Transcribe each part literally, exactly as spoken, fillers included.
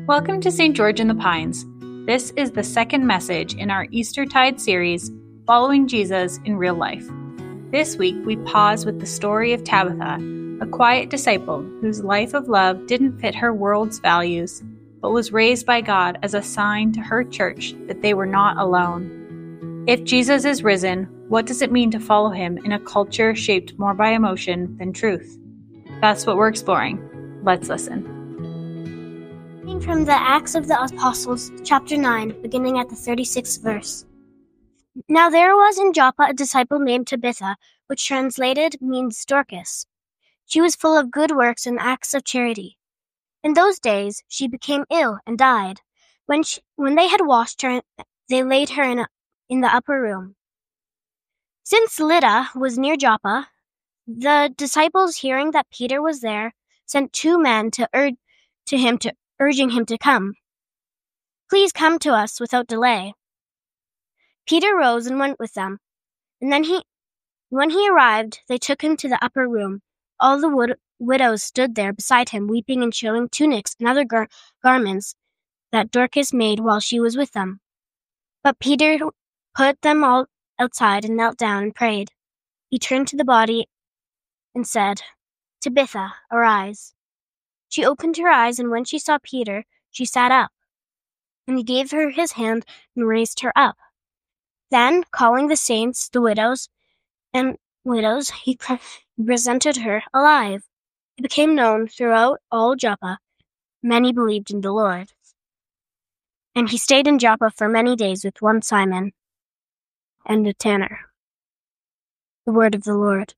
Welcome to Saint George in the Pines. This is the second message in our Eastertide series, Following Jesus in Real Life. This week, we pause with the story of Tabitha, a quiet disciple whose life of love didn't fit her world's values, but was raised by God as a sign to her church that they were not alone. If Jesus is risen, what does it mean to follow him in a culture shaped more by emotion than truth? That's what we're exploring. Let's listen. From the Acts of the Apostles, chapter nine, beginning at the thirty-sixth verse. Now there was in Joppa a disciple named Tabitha, which translated means Dorcas. She was full of good works and acts of charity. In those days she became ill and died. When she, when they had washed her, they laid her in, a, in the upper room. Since Lydda was near Joppa, the disciples, hearing that Peter was there, sent two men to urge to him to urging him to come. Please come to us without delay. Peter rose and went with them. And then he, when he arrived, they took him to the upper room. All the wid- widows stood there beside him, weeping and showing tunics and other gar- garments that Dorcas made while she was with them. But Peter put them all outside and knelt down and prayed. He turned to the body and said, "Tabitha, arise." She opened her eyes, and when she saw Peter, she sat up. And he gave her his hand and raised her up. Then, calling the saints, the widows, and widows, he pre- presented her alive. It became known throughout all Joppa. Many believed in the Lord. And he stayed in Joppa for many days with one Simon and a tanner. The word of the Lord.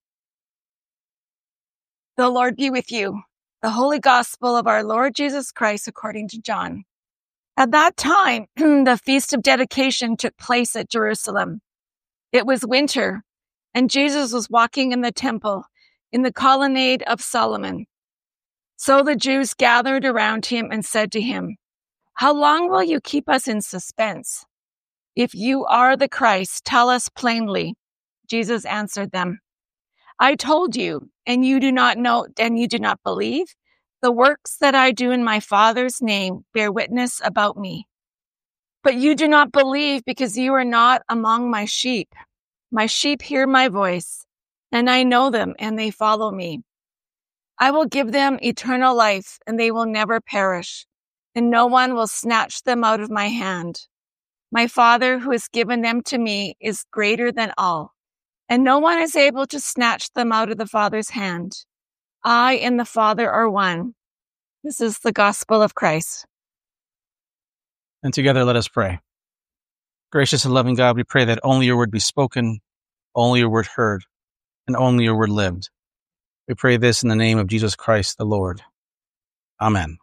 The Lord be with you. The Holy Gospel of our Lord Jesus Christ according to John. At that time, the Feast of Dedication took place at Jerusalem. It was winter, and Jesus was walking in the temple in the colonnade of Solomon. So the Jews gathered around him and said to him, "How long will you keep us in suspense? If you are the Christ, tell us plainly." Jesus answered them, "I told you, and you do not know, and you do not believe? The works that I do in my Father's name bear witness about me. But you do not believe because you are not among my sheep. My sheep hear my voice, and I know them, and they follow me. I will give them eternal life, and they will never perish, and no one will snatch them out of my hand. My Father who has given them to me is greater than all, and no one is able to snatch them out of the Father's hand. I and the Father are one." This is the gospel of Christ. And together let us pray. Gracious and loving God, we pray that only your word be spoken, only your word heard, and only your word lived. We pray this in the name of Jesus Christ the Lord. Amen.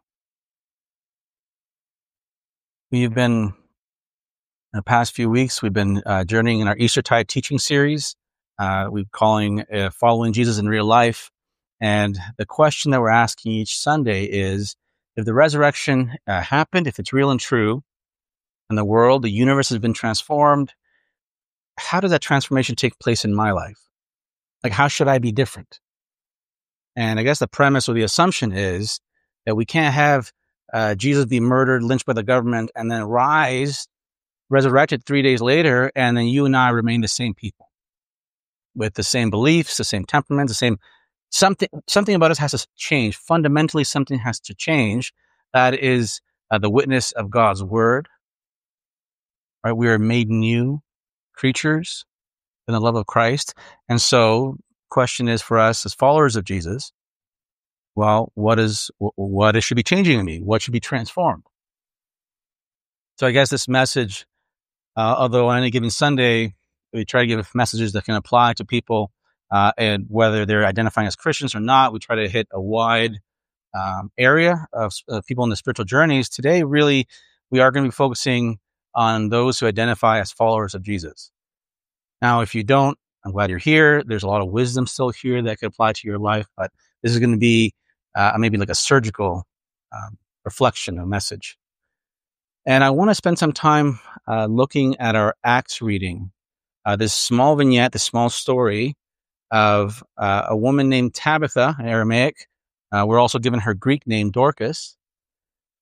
We've been, in the past few weeks, we've been uh, journeying in our Eastertide teaching series. Uh, we're calling uh, Following Jesus in Real Life. And the question that we're asking each Sunday is, if the resurrection uh, happened, if it's real and true, and the world, the universe has been transformed, how does that transformation take place in my life? Like, how should I be different? And I guess the premise or the assumption is that we can't have uh, Jesus be murdered, lynched by the government, and then rise, resurrected three days later, and then you and I remain the same people with the same beliefs, the same temperaments, the same Something something about us has to change. Fundamentally, something has to change. That is uh, the witness of God's word. Right? We are made new creatures in the love of Christ. And so, question is for us as followers of Jesus, well, what is what is, should be changing in me? What should be transformed? So I guess this message, uh, although on any given Sunday, we try to give messages that can apply to people, Uh, and whether they're identifying as Christians or not, we try to hit a wide um, area of uh, people in the spiritual journeys. Today, really, we are going to be focusing on those who identify as followers of Jesus. Now, if you don't, I'm glad you're here. There's a lot of wisdom still here that could apply to your life, but this is going to be uh, maybe like a surgical um, reflection, a message. And I want to spend some time uh, looking at our Acts reading, uh, this small vignette, this small story of uh, a woman named Tabitha in Aramaic. Uh, we're also given her Greek name, Dorcas.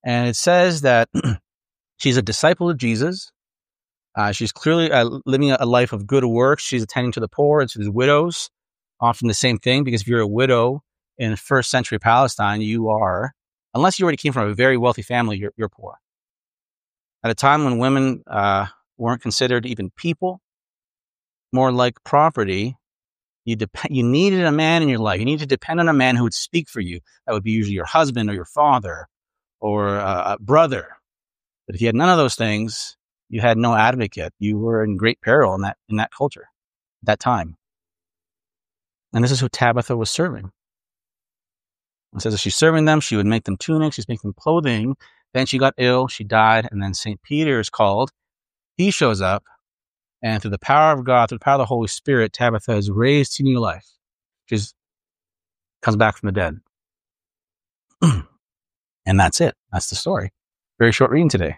And it says that she's a disciple of Jesus. Uh, she's clearly uh, living a life of good works. She's attending to the poor and to the widows. Often the same thing, because if you're a widow in first century Palestine, you are, unless you already came from a very wealthy family, you're, you're poor. At a time when women uh, weren't considered even people, more like property, you dep- you needed a man in your life. You needed to depend on a man who would speak for you. That would be usually your husband or your father or uh, a brother. But if you had none of those things, you had no advocate. You were in great peril in that in that culture, at that time. And this is who Tabitha was serving. It says that she's serving them. She would make them tunics. She's making them clothing. Then she got ill. She died. And then Saint Peter is called. He shows up. And through the power of God, through the power of the Holy Spirit, Tabitha is raised to new life. She comes back from the dead. And that's it. That's the story. Very short reading today.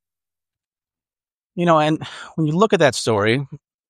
You know, and when you look at that story,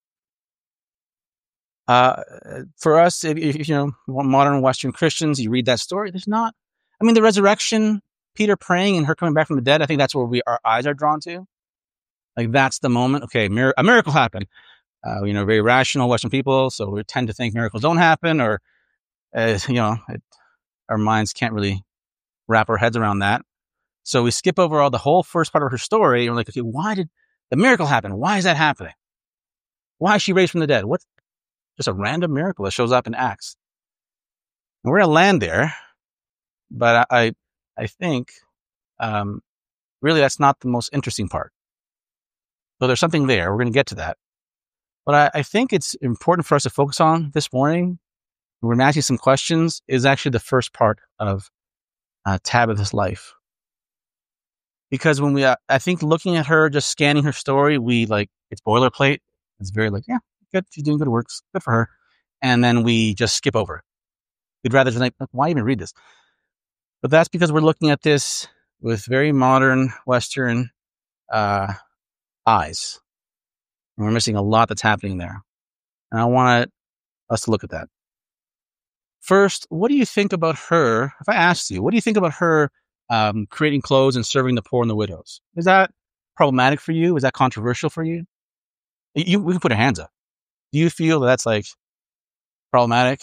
uh, for us, if, if you know, modern Western Christians, you read that story, there's not, I mean, the resurrection, Peter praying and her coming back from the dead, I think that's where we our eyes are drawn to. Like, that's the moment. Okay, mir- a miracle happened. Uh, you know, very rational Western people, so we tend to think miracles don't happen, or, uh, you know, it, our minds can't really wrap our heads around that. So we skip over all the whole first part of her story, and we're like, okay, why did the miracle happen? Why is that happening? Why is she raised from the dead? What's just a random miracle that shows up in Acts? And we're going to land there, but I, I think, um, really that's not the most interesting part. So there's something there. We're going to get to that. But I, I think it's important for us to focus on this morning. We're going to ask you some questions. Is actually the first part of uh, Tabitha's life. Because when we, uh, I think looking at her, just scanning her story, we like, it's boilerplate. It's very like, yeah, good. She's doing good works. Good for her. And then we just skip over it. We'd rather just like, why even read this? But that's because we're looking at this with very modern Western uh, eyes. And we're missing a lot that's happening there. And I want us to look at that. First, what do you think about her? If I asked you, what do you think about her um, creating clothes and serving the poor and the widows? Is that problematic for you? Is that controversial for you? You, we can put our hands up. Do you feel that that's like problematic?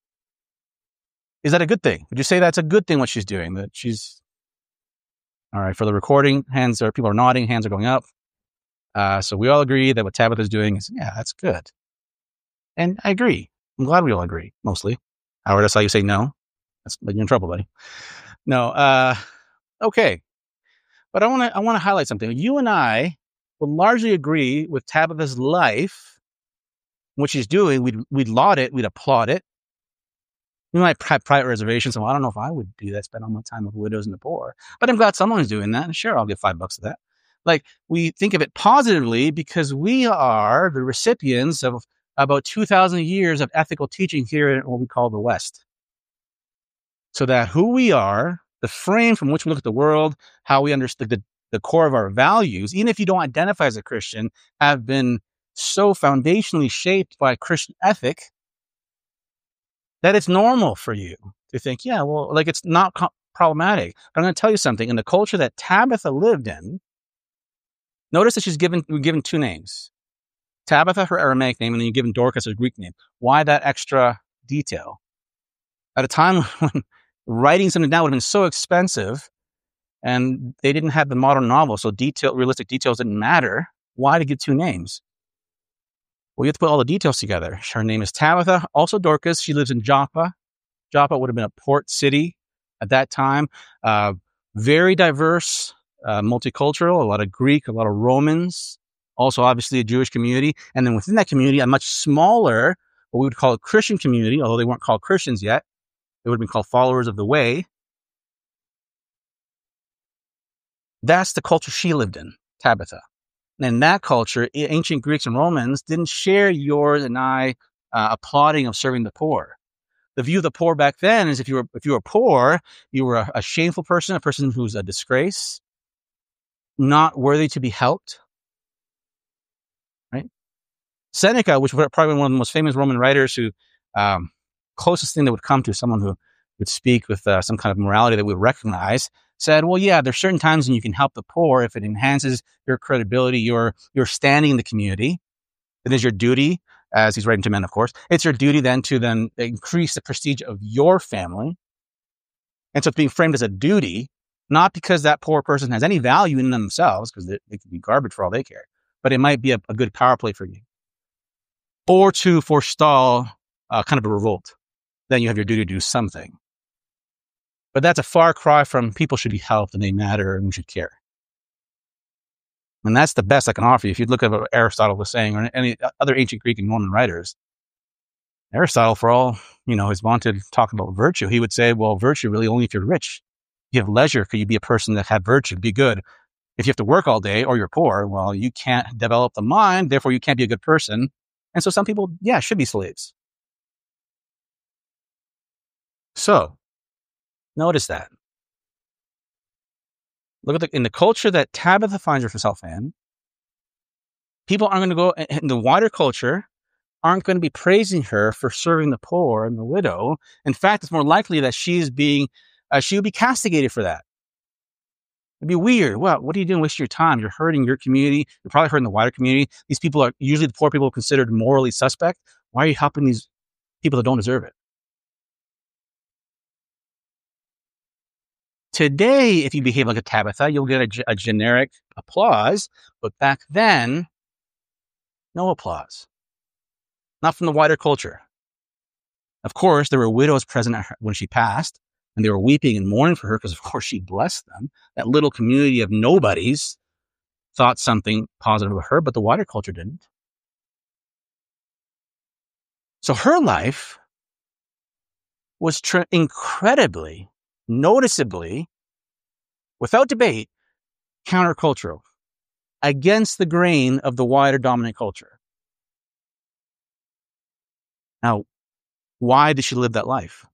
Is that a good thing? Would you say that's a good thing what she's doing? That she's all right for the recording? Hands are people are nodding, hands are going up. Uh, so we all agree that what Tabitha's doing is yeah, that's good. And I agree. I'm glad we all agree, mostly. Howard, I saw you say no. That's you're in trouble, buddy. No. Uh, okay. But I want to I want to highlight something. You and I will largely agree with Tabitha's life, what she's doing. We'd we'd laud it, we'd applaud it. We might have private reservations, so I don't know if I would do that, spend all my time with widows and the poor. But I'm glad someone's doing that, and sure, I'll give five bucks to that. Like, we think of it positively because we are the recipients of about two thousand years of ethical teaching here in what we call the West. So that who we are, the frame from which we look at the world, how we understand the, the core of our values, even if you don't identify as a Christian, have been so foundationally shaped by Christian ethic that it's normal for you to think, yeah, well, like it's not co- problematic. But I'm going to tell you something. In the culture that Tabitha lived in, notice that she's given, we're given two names. Tabitha, her Aramaic name, and then you're given Dorcas, her Greek name. Why that extra detail? At a time when writing something down would have been so expensive and they didn't have the modern novel, so detail, realistic details didn't matter. Why to give two names? Well, you have to put all the details together. Her name is Tabitha, also Dorcas. She lives in Joppa. Joppa would have been a port city at that time. Uh, very diverse, uh, multicultural, a lot of Greek, a lot of Romans, also obviously a Jewish community. And then within that community, a much smaller, what we would call a Christian community, although they weren't called Christians yet. They would have been called followers of the way. That's the culture she lived in, Tabitha. And in that culture, ancient Greeks and Romans didn't share yours and I uh, applauding of serving the poor. The view of the poor back then is if you were if you were poor, you were a, a shameful person, a person who's a disgrace, not worthy to be helped. Right? Seneca, which was probably one of the most famous Roman writers, who um, closest thing that would come to someone who would speak with uh, some kind of morality that we would recognize. said, well, yeah, there's certain times when you can help the poor if it enhances your credibility, your, your standing in the community. It is your duty, as he's writing to men, of course. It's your duty then to then increase the prestige of your family. And so it's being framed as a duty, not because that poor person has any value in themselves, because they, they could be garbage for all they care, but it might be a, a good power play for you. Or to forestall uh, kind of a revolt. Then you have your duty to do something. But that's a far cry from people should be helped and they matter and we should care. And that's the best I can offer you. If you look at what Aristotle was saying, or any other ancient Greek and Roman writers, Aristotle, for all, you know, his vaunted talk about virtue, he would say, well, virtue really only if you're rich. If you have leisure, could you be a person that had virtue, be good? If you have to work all day or you're poor, well, you can't develop the mind, therefore you can't be a good person. And so some people, yeah, should be slaves. So, notice that. Look at the, in the culture that Tabitha finds herself in, people aren't going to go, in the wider culture, aren't going to be praising her for serving the poor and the widow. In fact, it's more likely that she's being, uh, she would be castigated for that. It'd be weird. Well, what are you doing? Wasting your time. You're hurting your community. You're probably hurting the wider community. These people are, usually the poor people are considered morally suspect. Why are you helping these people that don't deserve it? Today, if you behave like a Tabitha, you'll get a, a generic applause. But back then, no applause. Not from the wider culture. Of course, there were widows present at her when she passed, and they were weeping and mourning for her because, of course, she blessed them. That little community of nobodies thought something positive of her, but the wider culture didn't. So her life was tr- incredibly, noticeably, without debate, countercultural, against the grain of the wider dominant culture. Now, why did she live that life?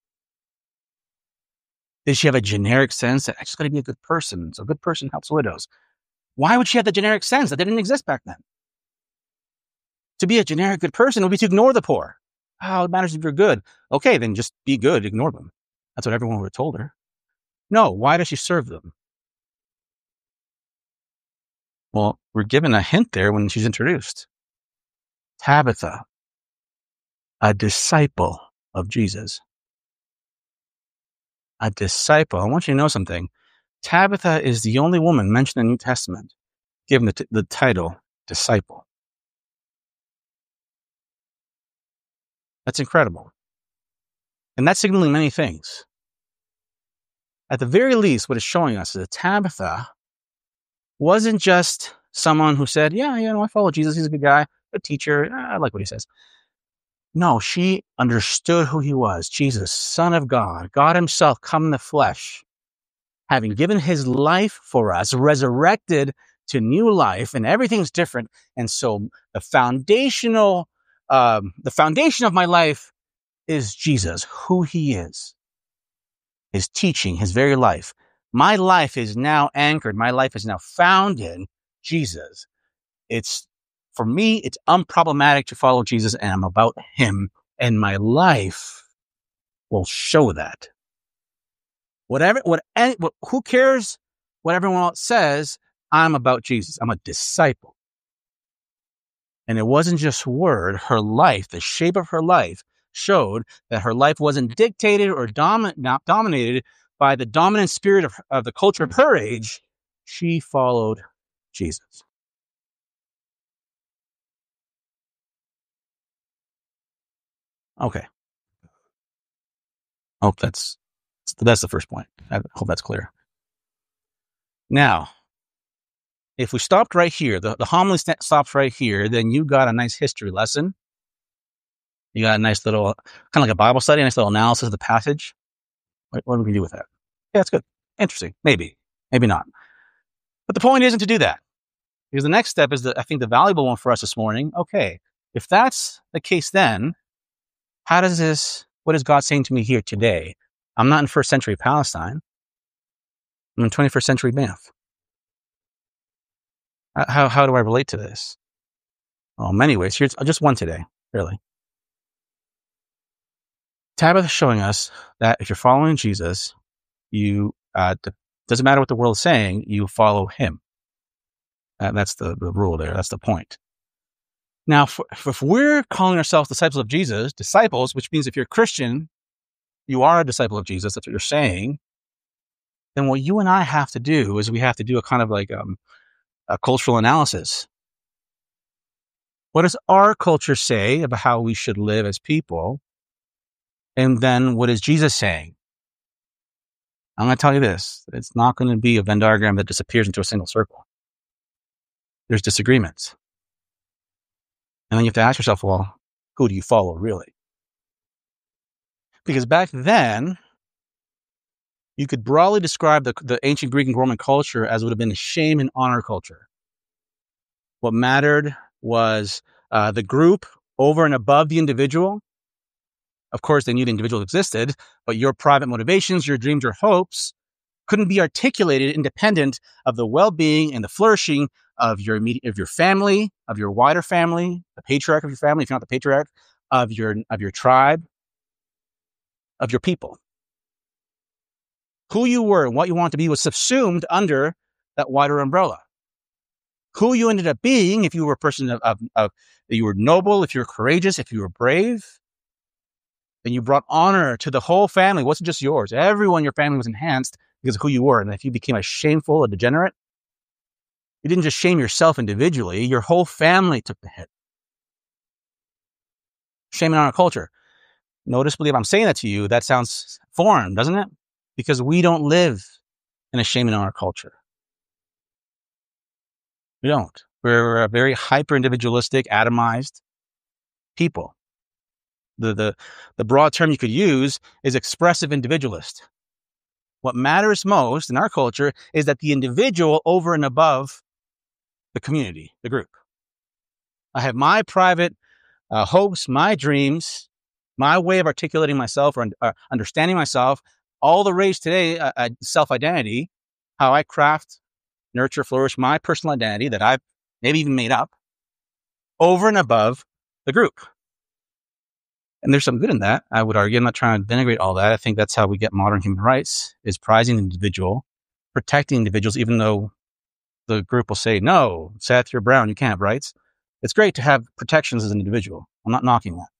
Did she have a generic sense that I just got to be a good person, so a good person helps widows? Why would she have the generic sense that didn't exist back then? To be a generic good person would be to ignore the poor. Oh, it matters if you're good. Okay, then just be good, ignore them. That's what everyone would have told her. No, why does she serve them? Well, we're given a hint there when she's introduced. Tabitha, a disciple of Jesus. A disciple. I want you to know something. Tabitha is the only woman mentioned in the New Testament given the, t- the title disciple. That's incredible. And that's signaling many things. At the very least, what it's showing us is that Tabitha wasn't just someone who said, yeah, you know, I follow Jesus. He's a good guy, a teacher. I like what he says. No, she understood who he was. Jesus, Son of God, God himself come in the flesh, having given his life for us, resurrected to new life, and everything's different. And so the foundational, um, the foundation of my life is Jesus, who he is, his teaching, his very life. My life is now anchored. My life is now found in Jesus. It's, for me, it's unproblematic to follow Jesus, and I'm about him, and my life will show that. Whatever, what, what, who cares what everyone else says? I'm about Jesus. I'm a disciple. And it wasn't just word. Her life, the shape of her life, showed that her life wasn't dictated or domi- not dominated by the dominant spirit of, of the culture of her age. She followed Jesus. Okay. Hope that's that's the first point. I hope that's clear. Now, if we stopped right here, the, the homily st- stops right here, then you got a nice history lesson. You got a nice little, kind of like a Bible study, a nice little analysis of the passage. What, what do we do with that? Yeah, that's good. Interesting. Maybe. Maybe not. But the point isn't to do that. Because the next step is, the, I think, the valuable one for us this morning. Okay, if that's the case then, how does this, what is God saying to me here today? I'm not in first century Palestine. I'm in twenty-first century Banff. How, how do I relate to this? Well, in many ways. Here's just one today, really. Tabitha is showing us that if you're following Jesus, you uh, de- Doesn't matter what the world is saying, you follow him. Uh, that's the, the rule there. That's the point. Now, if, if we're calling ourselves disciples of Jesus, disciples, which means if you're a Christian, you are a disciple of Jesus, that's what you're saying, then what you and I have to do is we have to do a kind of like um, a cultural analysis. What does our culture say about how we should live as people? And then what is Jesus saying? I'm going to tell you this. It's not going to be a Venn diagram that disappears into a single circle. There's disagreements. And then you have to ask yourself, well, who do you follow really? Because back then, you could broadly describe the, the ancient Greek and Roman culture as would have been a shame and honor culture. What mattered was uh, the group over and above the individual. Of course, they knew the individual existed, but your private motivations, your dreams, your hopes couldn't be articulated independent of the well-being and the flourishing of your immediate, of your family, of your wider family, the patriarch of your family, if you're not the patriarch, of your of your tribe, of your people. Who you were and what you wanted to be was subsumed under that wider umbrella. Who you ended up being, if you were a person of, of, of if you were noble, if you were courageous, if you were brave, then you brought honor to the whole family. It wasn't just yours. Everyone in your family was enhanced because of who you were. And if you became a shameful, a degenerate, you didn't just shame yourself individually, your whole family took the hit. Shame in our culture. Noticeably, if I'm saying that to you, that sounds foreign, doesn't it? Because we don't live in a shame in our culture. We don't. We're a very hyper-individualistic, atomized people. The, the, the broad term you could use is expressive individualist. What matters most in our culture is that the individual over and above the community, the group. I have my private uh, hopes, my dreams, my way of articulating myself or uh, understanding myself. All the rage today, uh, uh, self-identity, how I craft, nurture, flourish my personal identity that I've maybe even made up over and above the group. And there's some good in that, I would argue. I'm not trying to denigrate all that. I think that's how we get modern human rights, is prizing the individual, protecting individuals, even though the group will say, no, Seth, you're brown, you can't have rights. It's great to have protections as an individual. I'm not knocking that.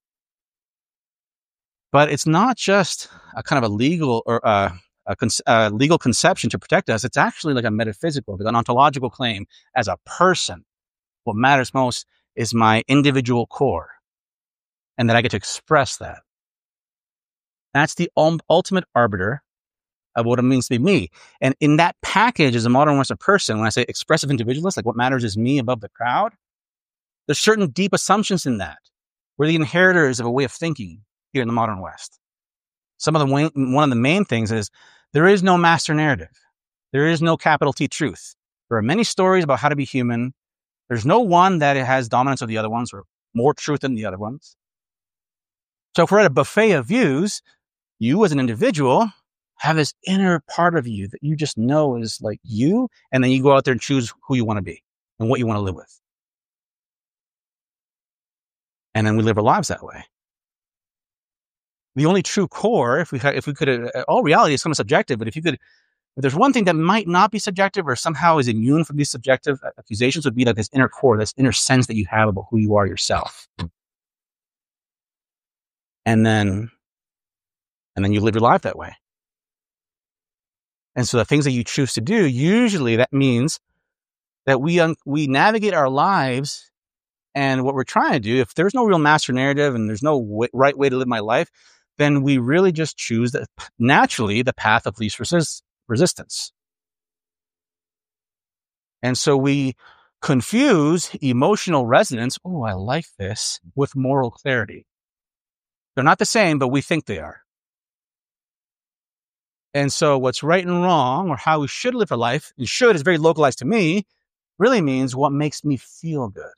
But it's not just a kind of a legal or uh, a, con- a legal conception to protect us. It's actually like a metaphysical, like an ontological claim as a person. What matters most is my individual core, and that I get to express that. That's the um, ultimate arbiter of what it means to be me. And in that package, as a modern Western person, when I say expressive individualist, like what matters is me above the crowd, there's certain deep assumptions in that. We're the inheritors of a way of thinking here in the modern West. Some of the one of the main things is there is no master narrative. There is no capital T truth. There are many stories about how to be human. There's no one that has dominance of the other ones or more truth than the other ones. So if we're at a buffet of views, you as an individual have this inner part of you that you just know is like you, and then you go out there and choose who you want to be and what you want to live with. And then we live our lives that way. The only true core, if we ha- if we could, uh, all reality is kind of subjective, but if you could, if there's one thing that might not be subjective or somehow is immune from these subjective accusations, would be like this inner core, this inner sense that you have about who you are yourself. And then, and then you live your life that way. And so the things that you choose to do, usually that means that we un- we navigate our lives, and what we're trying to do, if there's no real master narrative and there's no w- right way to live my life, then we really just choose the, naturally the path of least resist- resistance. And so we confuse emotional resonance, oh, I like this, with moral clarity. They're not the same, but we think they are. And so what's right and wrong, or how we should live our life, and should is very localized to me, really means what makes me feel good.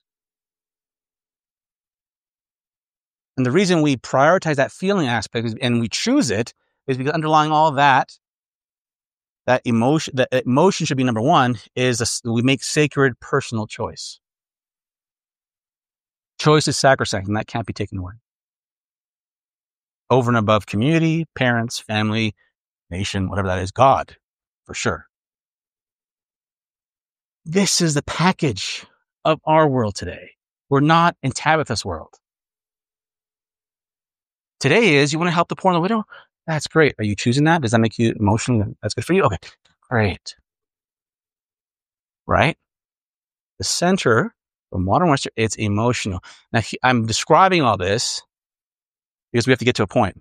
And the reason we prioritize that feeling aspect is, and we choose it is because underlying all of that, that emotion, that emotion should be number one, is a, we make sacred personal choice. Choice is sacrosanct, and that can't be taken away. Over and above community, parents, family, nation, whatever that is, God, for sure. This is the package of our world today. We're not in Tabitha's world. Today is, you want to help the poor and the widow? That's great. Are you choosing that? Does that make you emotional? That's good for you? Okay, great. Right? The center of modern Western, it's emotional. Now, he, I'm describing all this because we have to get to a point.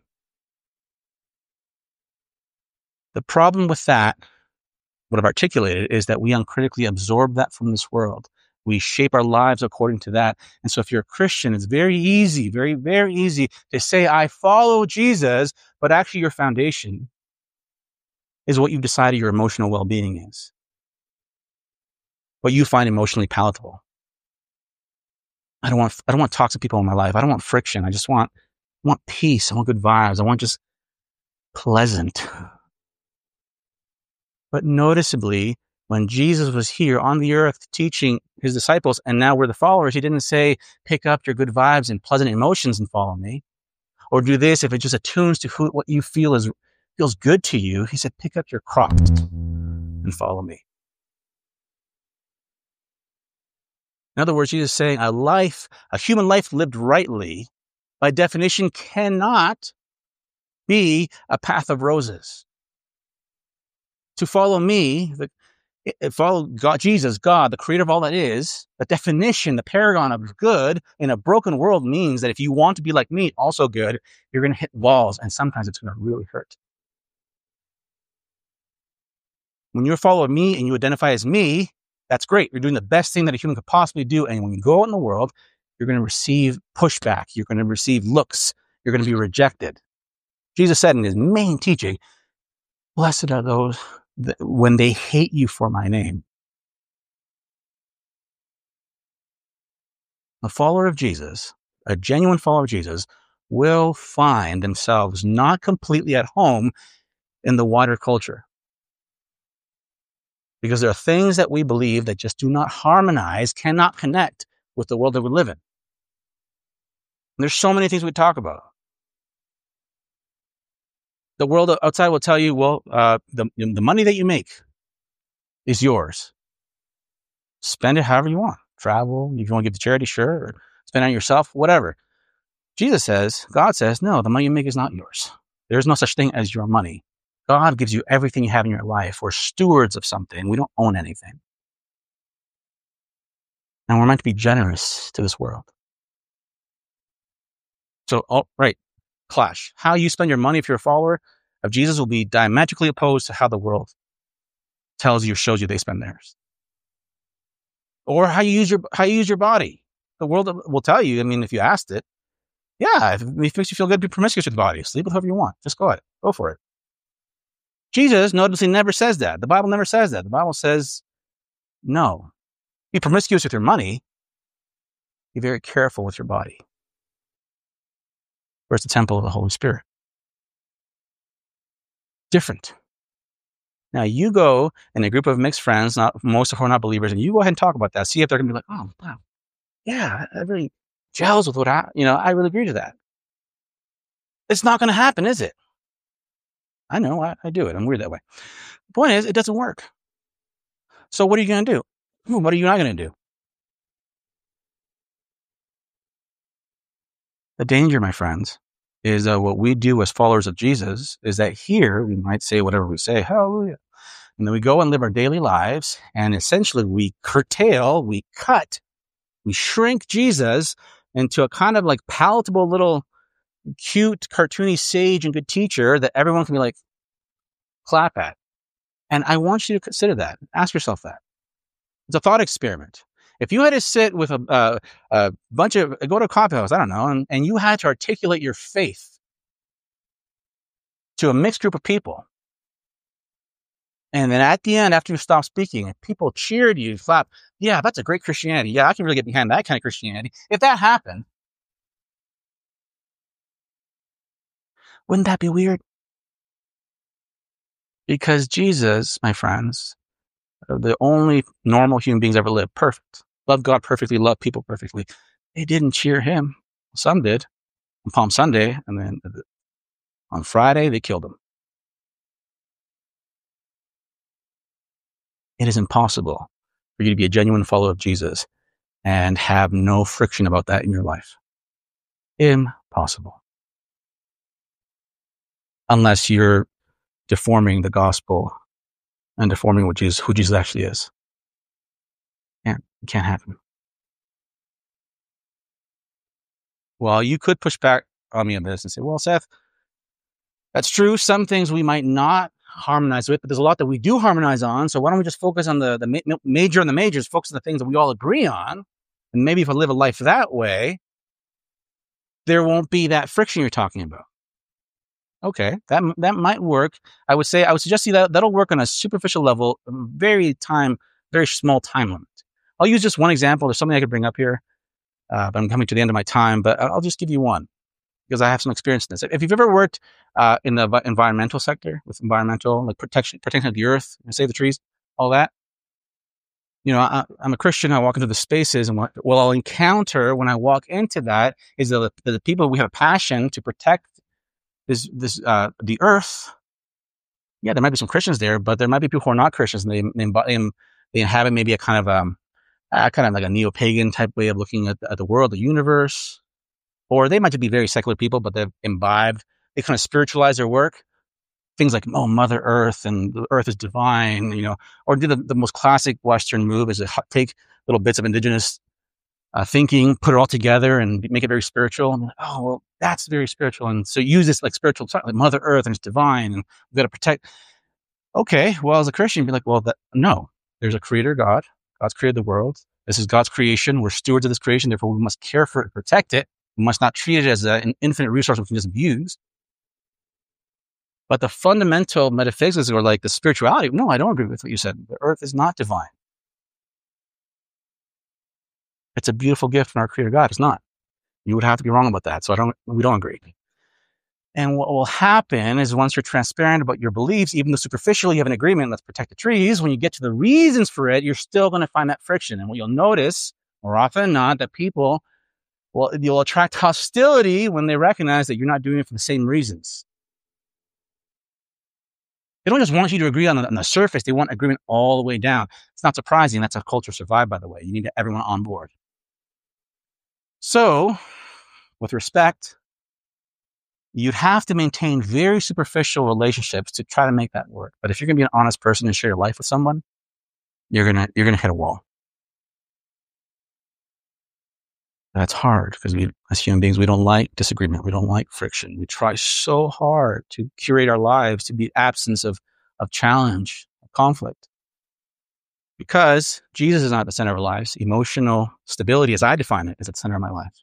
The problem with that, what I've articulated, is that we uncritically absorb that from this world. We shape our lives according to that. And so if you're a Christian, it's very easy, very, very easy to say, I follow Jesus, but actually your foundation is what you've decided your emotional well-being is. What you find emotionally palatable. I don't want, I don't want toxic people in my life. I don't want friction. I just want, I want peace. I want good vibes. I want just pleasant. But noticeably, when Jesus was here on the earth teaching his disciples, and now we're the followers, he didn't say, pick up your good vibes and pleasant emotions and follow me. Or do this if it just attunes to who, what you feel is feels good to you. He said, pick up your cross and follow me. In other words, Jesus is saying a life, a human life lived rightly, by definition, cannot be a path of roses. To follow me, the follow God, Jesus, God, the creator of all that is, the definition, the paragon of good in a broken world means that if you want to be like me, also good, you're going to hit walls, and sometimes it's going to really hurt. When you follow me and you identify as me, that's great. You're doing the best thing that a human could possibly do. And when you go out in the world, you're going to receive pushback. You're going to receive looks. You're going to be rejected. Jesus said in his main teaching, blessed are those that when they hate you for my name. A follower of Jesus, a genuine follower of Jesus, will find themselves not completely at home in the wider culture. Because there are things that we believe that just do not harmonize, cannot connect with the world that we live in. And there's so many things we talk about. The world outside will tell you, well, uh, the, the money that you make is yours. Spend it however you want. Travel, if you want to give to charity, sure. Or spend it on yourself, whatever. Jesus says, God says, no, the money you make is not yours. There's no such thing as your money. God gives you everything you have in your life. We're stewards of something. We don't own anything. And we're meant to be generous to this world. So, oh, right, clash. How you spend your money if you're a follower of Jesus will be diametrically opposed to how the world tells you or shows you they spend theirs. Or how you use your how you use your body. The world will tell you, I mean, if you asked it, yeah, if it makes you feel good, be promiscuous with the body. Sleep with whoever you want. Just go ahead. Go for it. Jesus noticeably never says that. The Bible never says that. The Bible says, no. Be promiscuous with your money. Be very careful with your body. Where's the temple of the Holy Spirit? Different. Now you go in a group of mixed friends, not most of whom are not believers, and you go ahead and talk about that. See if they're going to be like, oh, wow. Yeah, that really gels with what I, you know, I really agree to that. It's not going to happen, is it? I know, I, I do it. I'm weird that way. The point is, it doesn't work. So what are you going to do? What are you not going to do? The danger, my friends, is uh, what we do as followers of Jesus is that here we might say whatever we say, hallelujah. And then we go and live our daily lives, and essentially we curtail, we cut, we shrink Jesus into a kind of like palatable little cute, cartoony sage and good teacher that everyone can be like, clap at. And I want you to consider that. Ask yourself that. It's a thought experiment. If you had to sit with a, uh, a bunch of, go to a coffee house, I don't know, and, and you had to articulate your faith to a mixed group of people, and then at the end, after you stop speaking, and people cheered you, clap, yeah, that's a great Christianity. Yeah, I can really get behind that kind of Christianity. If that happened, wouldn't that be weird? Because Jesus, my friends, the only normal human beings ever lived, perfect. Loved God perfectly, loved people perfectly. They didn't cheer him. Some did on Palm Sunday, and then on Friday, they killed him. It is impossible for you to be a genuine follower of Jesus and have no friction about that in your life? Impossible. Unless you're deforming the gospel and deforming what Jesus, who Jesus actually is. Can't, it can't happen. Well, you could push back on me on this and say, well, Seth, that's true. Some things we might not harmonize with, but there's a lot that we do harmonize on. So why don't we just focus on the, the ma- major and the majors, focus on the things that we all agree on. And maybe if I live a life that way, there won't be that friction you're talking about. Okay, that that might work. I would say, I would suggest to you that that'll work on a superficial level, very time, very small time limit. I'll use just one example. There's something I could bring up here, uh, but I'm coming to the end of my time, but I'll just give you one because I have some experience in this. If you've ever worked uh, in the environmental sector with environmental, like protection, protection of the earth, save the trees, all that, you know, I, I'm a Christian. I walk into the spaces, and what well, I'll encounter when I walk into that is the, the people we have a passion to protect this, this, uh, the earth. Yeah, there might be some Christians there, but there might be people who are not Christians, and they they, they inhabit maybe a kind of um, uh, kind of like a neo-pagan type way of looking at, at the world, the universe, or they might just be very secular people, but they've imbibed, they kind of spiritualize their work. Things like, oh, Mother Earth and the Earth is divine, you know, or do the, the most classic Western move is to take little bits of indigenous uh, thinking, put it all together and make it very spiritual. And like, oh, well, that's very spiritual. And so use this like spiritual, like Mother Earth, and it's divine, and we've got to protect. Okay, well, as a Christian, be like, well, that, no, there's a creator God. God's created the world. This is God's creation. We're stewards of this creation. Therefore, we must care for it, protect it. We must not treat it as a, an infinite resource we can just abuse. But the fundamental metaphysics or like the spirituality, no, I don't agree with what you said. The earth is not divine. It's a beautiful gift from our creator God. It's not. You would have to be wrong about that. So I don't, we don't agree. And what will happen is once you're transparent about your beliefs, even though superficially you have an agreement, let's protect the trees, when you get to the reasons for it, you're still going to find that friction. And what you'll notice more often than not, that people, well, you'll attract hostility when they recognize that you're not doing it for the same reasons. They don't just want you to agree on the, on the surface. They want agreement all the way down. It's not surprising. That's how culture survived, by the way. You need everyone on board. So, with respect, you'd have to maintain very superficial relationships to try to make that work. But if you're going to be an honest person and share your life with someone, you're going to you're going to hit a wall. That's hard because we, as human beings, we don't like disagreement. We don't like friction. We try so hard to curate our lives to be absence of, of challenge, of conflict. Because Jesus is not at the center of our lives. Emotional stability, as I define it, is at the center of my life.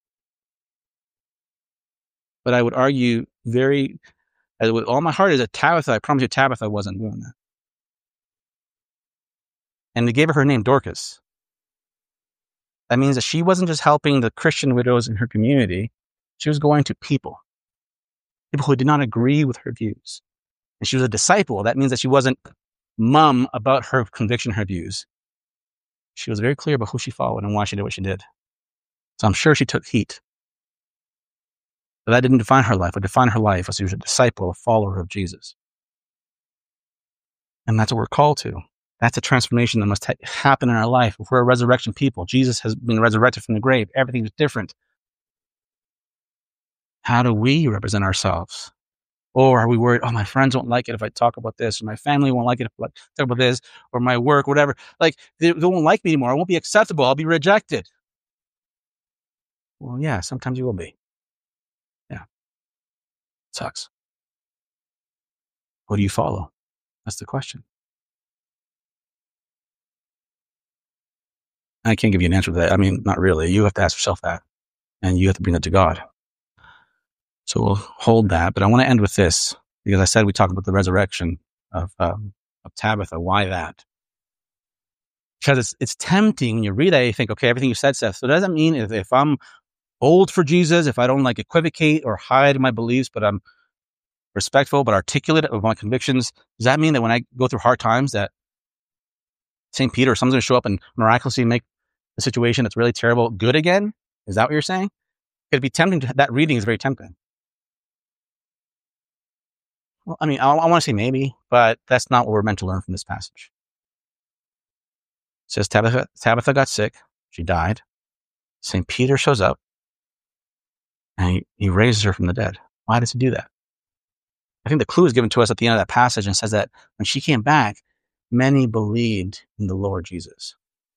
But I would argue very, with all my heart, is that Tabitha, I promise you, Tabitha wasn't doing that. And they gave her her name, Dorcas. That means that she wasn't just helping the Christian widows in her community. She was going to people, people who did not agree with her views. And she was a disciple. That means that she wasn't mum about her conviction, her views. She was very clear about who she followed and why she did what she did. So I'm sure she took heat. But that didn't define her life. What defined her life was she was a disciple, a follower of Jesus. And that's what we're called to. That's a transformation that must ha- happen in our life. If we're a resurrection people, Jesus has been resurrected from the grave. Everything is different. How do we represent ourselves? Or are we worried, oh, my friends won't like it if I talk about this, or my family won't like it if I talk about this, or my work, whatever. Like, they, they won't like me anymore. I won't be acceptable. I'll be rejected. Well, yeah, sometimes you will be. Yeah. It sucks. What do you follow? That's the question. I can't give you an answer to that. I mean, not really. You have to ask yourself that, and you have to bring that to God. So we'll hold that. But I want to end with this, because I said we talked about the resurrection of, um, of Tabitha. Why that? Because it's, it's tempting when you read that, you think, okay, everything you said, Seth. So does that mean if, if I'm old for Jesus, if I don't like equivocate or hide my beliefs, but I'm respectful but articulate of my convictions, does that mean that when I go through hard times that Saint Peter or someone's going to show up and miraculously make the situation that's really terrible good again? Is that what you're saying? It'd be tempting. To, that reading is very tempting. Well, I mean, I, I want to say maybe, but that's not what we're meant to learn from this passage. says Tabitha, Tabitha got sick. She died. Saint Peter shows up and he, he raises her from the dead. Why does he do that? I think the clue is given to us at the end of that passage and says that when she came back, many believed in the Lord Jesus.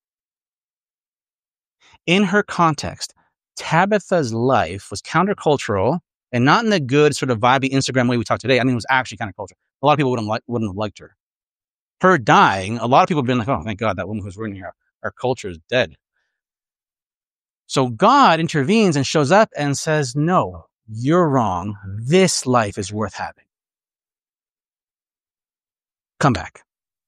In her context, Tabitha's life was countercultural and not in the good sort of vibey Instagram way we talk today. I mean, it was actually countercultural. A lot of people wouldn't, like, wouldn't have liked her. Her dying, a lot of people have been like, oh, thank God that woman who's ruining our, our culture is dead. So God intervenes and shows up and says, no, you're wrong. This life is worth having. Come back.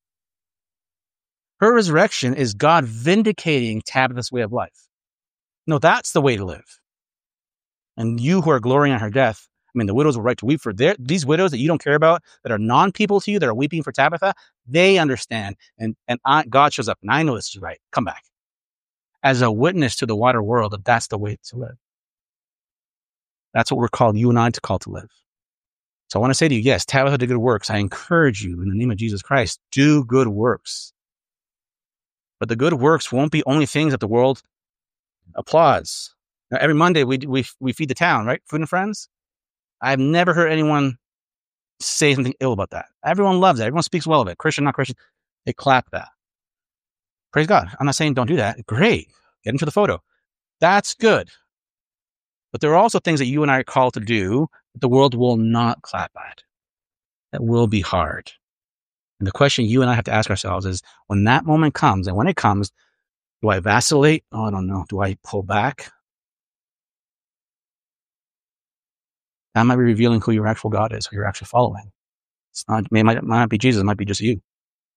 Her resurrection is God vindicating Tabitha's way of life. No, that's the way to live. And you who are glorying on her death, I mean, the widows will right to weep for their, these widows that you don't care about, that are non-people to you, that are weeping for Tabitha, they understand. And, and I, God shows up, and I know this is right. Come back. As a witness to the wider world that that's the way to live. That's what we're called, you and I, to call to live. So I want to say to you, yes, Tabitha did good works. I encourage you in the name of Jesus Christ, do good works. But the good works won't be only things that the world applauds. Now, every Monday we, we, we feed the town, right? Food and Friends. I've never heard anyone say something ill about that. Everyone loves it. Everyone speaks well of it. Christian, not Christian. They clap that. Praise God. I'm not saying don't do that. Great. Get into the photo. That's good. But there are also things that you and I are called to do that the world will not clap at. That will be hard. And the question you and I have to ask ourselves is, when that moment comes, and when it comes, do I vacillate? Oh, I don't know. Do I pull back? That might be revealing who your actual God is, who you're actually following. It's not, it might, might not be Jesus. It might be just you.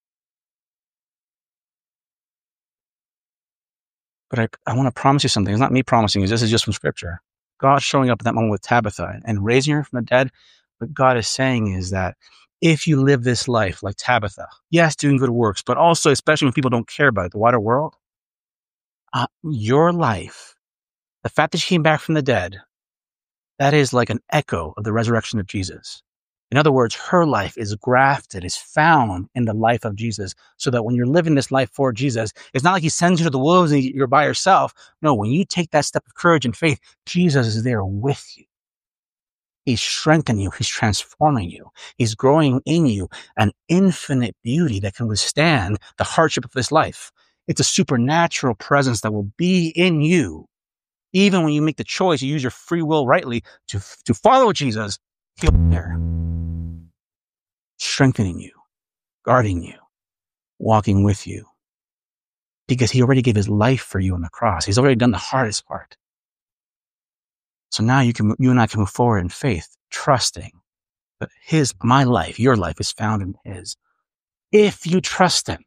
But I, I want to promise you something. It's not me promising you. This is just from Scripture. God showing up at that moment with Tabitha and raising her from the dead. What God is saying is that if you live this life like Tabitha, yes, doing good works, but also, especially when people don't care about it, the wider world, uh, your life, the fact that she came back from the dead, that is like an echo of the resurrection of Jesus. In other words, her life is grafted, is found in the life of Jesus, so that when you're living this life for Jesus, it's not like he sends you to the wolves and you're by yourself. No, when you take that step of courage and faith, Jesus is there with you. He's strengthening you. He's transforming you. He's growing in you an infinite beauty that can withstand the hardship of this life. It's a supernatural presence that will be in you. Even when you make the choice, you use your free will rightly to, to follow Jesus, he'll be there. Strengthening you, guarding you, walking with you. Because he already gave his life for you on the cross. He's already done the hardest part. So now you can, you and I can move forward in faith, trusting that his, my life, your life is found in his. If you trust him.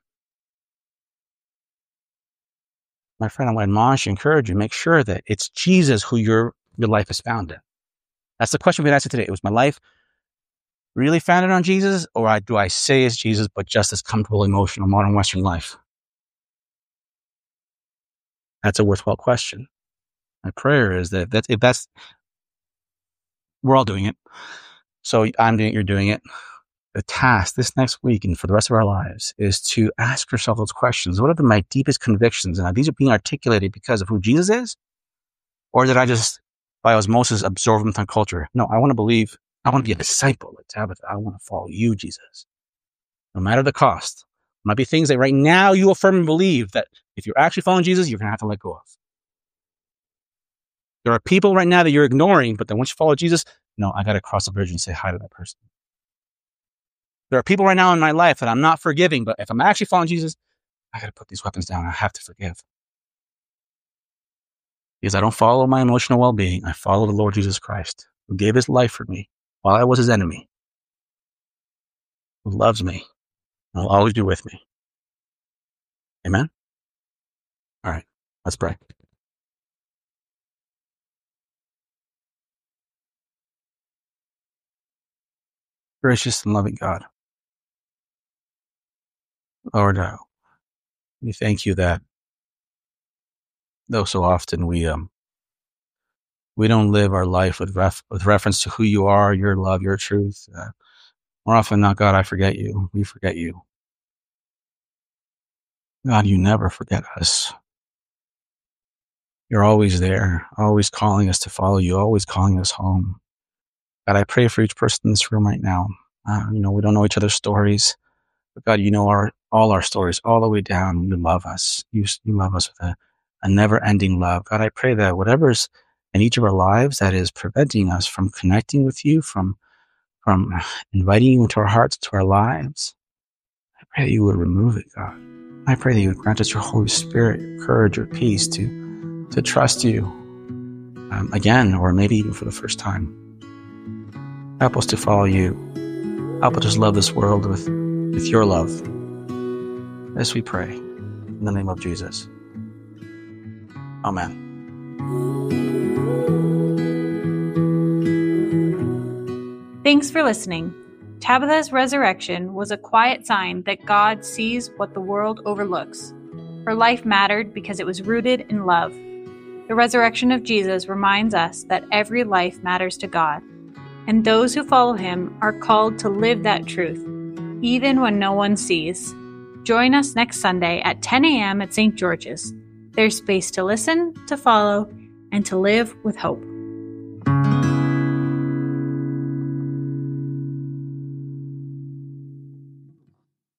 My friend, I want to admonish you, encourage you, make sure that it's Jesus who your, your life is found in. That's the question we asked today. Was my life really founded on Jesus, or I, do I say it's Jesus, but just as comfortable, emotional, modern Western life? That's a worthwhile question. My prayer is that if that's, if that's, we're all doing it. So I'm doing it, you're doing it. The task this next week and for the rest of our lives is to ask yourself those questions. What are the, my deepest convictions? And are these are being articulated because of who Jesus is? Or did I just, by osmosis, absorb them from culture? No, I want to believe, I want to be a disciple of Tabitha. I want to follow you, Jesus. No matter the cost. There might be things that right now you will firmly believe that if you're actually following Jesus, you're going to have to let go of. There are people right now that you're ignoring, but then once you follow Jesus, no, I got to cross the bridge and say hi to that person. There are people right now in my life that I'm not forgiving, but if I'm actually following Jesus, I got to put these weapons down. I have to forgive. Because I don't follow my emotional well-being. I follow the Lord Jesus Christ, who gave his life for me while I was his enemy, who loves me, and will always be with me. Amen? All right, let's pray. Gracious and loving God, Lord, uh, we thank you that though so often we um we don't live our life with ref- with reference to who you are, your love, your truth. Uh, more often than not, God, I forget you. We forget you. God, you never forget us. You're always there, always calling us to follow you, always calling us home. God, I pray for each person in this room right now. Uh, you know, we don't know each other's stories, but God, you know our all our stories all the way down. You love us. You, you love us with a, a never-ending love. God, I pray that whatever's in each of our lives that is preventing us from connecting with you, from from inviting you into our hearts, to our lives, I pray that you would remove it, God. I pray that you would grant us your Holy Spirit, your courage, your peace to, to trust you um, again, or maybe even for the first time. Help us to follow you. Help us love this world with, with your love. This we pray. In the name of Jesus. Amen. Thanks for listening. Tabitha's resurrection was a quiet sign that God sees what the world overlooks. Her life mattered because it was rooted in love. The resurrection of Jesus reminds us that every life matters to God, and those who follow him are called to live that truth, even when no one sees. Join us next Sunday at ten a.m. at Saint George's. There's space to listen, to follow, and to live with hope.